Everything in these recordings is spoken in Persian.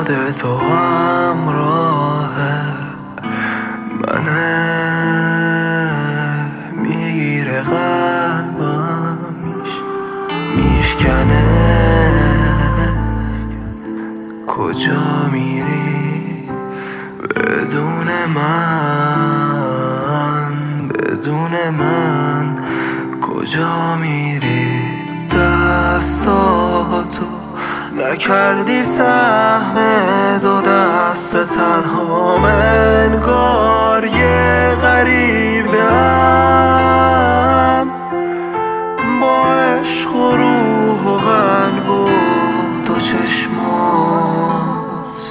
یاد تو همراه منه، میگیره قلبم میشکنه. کجا میری بدون من کجا میری؟ دستاتو نکردی سهم دو دست تنها، انگار یه غریبم با عشق و روح و قلب و دو چشمات.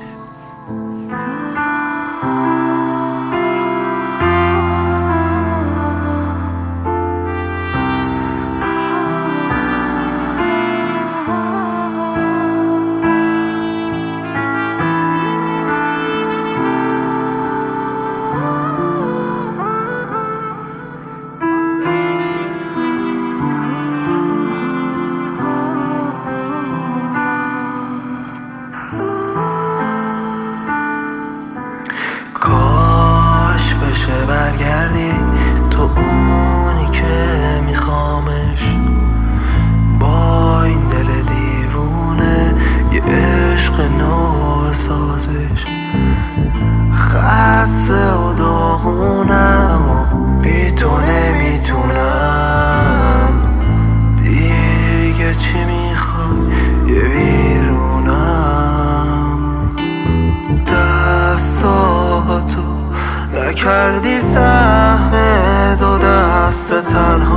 کاش بشه برگردی تو اونی که میخوامش، با این دل دیوونه یه عشق نو سازش. خسته و داغونم و بی تو نمیتونم دیگه، چی میخوای یه ویرونم. دستاتو نکردی سهم دو دست تنها،